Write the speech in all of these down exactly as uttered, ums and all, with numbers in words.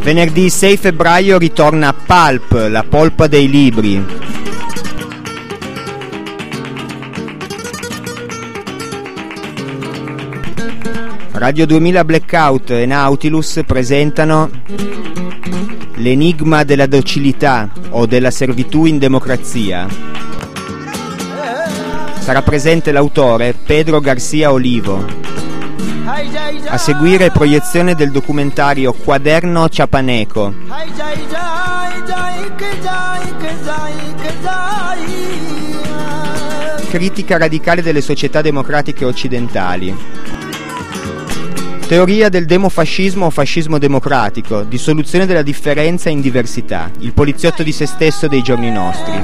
Venerdì sei febbraio ritorna Pulp, la polpa dei libri. Radio duemila Blackout e Nautilus presentano L'enigma della docilità o della servitù in democrazia. Sarà presente l'autore Pedro Garcia Olivo. A seguire proiezione del documentario Quaderno Ciapaneco. Critica radicale delle società democratiche occidentali. Teoria del demofascismo o fascismo democratico, dissoluzione della differenza in diversità, il poliziotto di se stesso dei giorni nostri.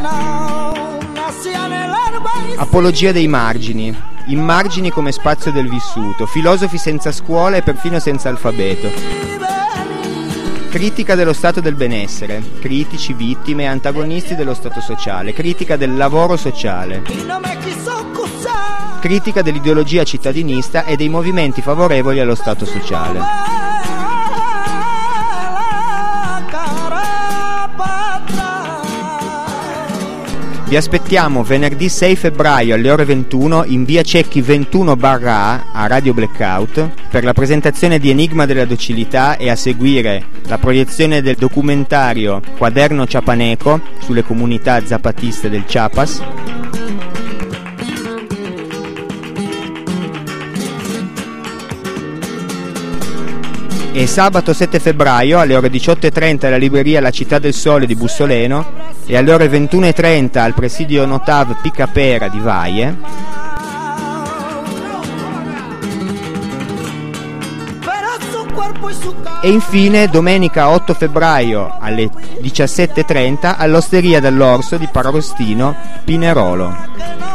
Apologia dei margini, i margini come spazio del vissuto, filosofi senza scuola e perfino senza alfabeto. Critica dello stato del benessere, critici, vittime e antagonisti dello stato sociale, critica del lavoro sociale. Critica dell'ideologia cittadinista e dei movimenti favorevoli allo Stato sociale. Vi aspettiamo venerdì sei febbraio alle ore ventuno in via Cecchi ventuno barra A a Radio Blackout per la presentazione di Enigma della docilità e a seguire la proiezione del documentario Quaderno Ciapaneco sulle comunità zapatiste del Chiapas. E sabato sette febbraio alle ore diciotto e trenta alla libreria La Città del Sole di Bussoleno e alle ore ventuno e trenta al presidio Notav Picapera di Vaie. E infine domenica otto febbraio alle diciassette e trenta all'Osteria dell'Orso di Parrostino Pinerolo.